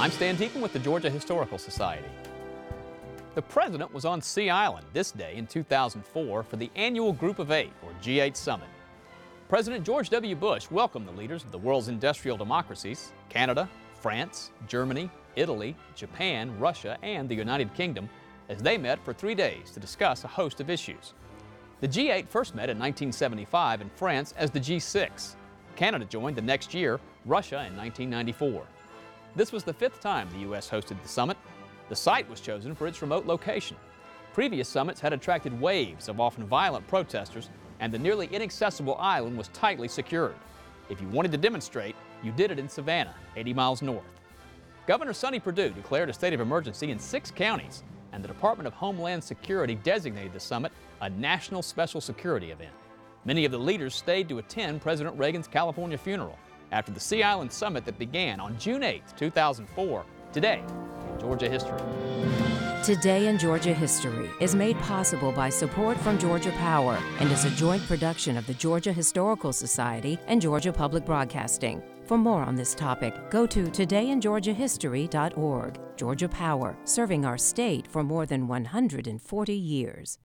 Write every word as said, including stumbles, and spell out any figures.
I'm Stan Deacon with the Georgia Historical Society. The President was on Sea Island this day in two thousand four for the annual Group of Eight, or G eight Summit. President George W. Bush welcomed the leaders of the world's industrial democracies, Canada, France, Germany, Italy, Japan, Russia, and the United Kingdom, as they met for three days to discuss a host of issues. The G eight first met in nineteen seventy-five in France as the G six. Canada joined the next year, Russia in nineteen ninety-four. This was the fifth time the U S hosted the summit. The site was chosen for its remote location. Previous summits had attracted waves of often violent protesters, and the nearly inaccessible island was tightly secured. If you wanted to demonstrate, you did it in Savannah, eighty miles north. Governor Sonny Perdue declared a state of emergency in six counties, and the Department of Homeland Security designated the summit a national special security event. Many of the leaders stayed to attend President Reagan's California funeral after the Sea Island Summit that began on June eighth, two thousand four. Today in Georgia History. Today in Georgia History is made possible by support from Georgia Power and is a joint production of the Georgia Historical Society and Georgia Public Broadcasting. For more on this topic, go to today in georgia history dot org. Georgia Power, serving our state for more than one hundred forty years.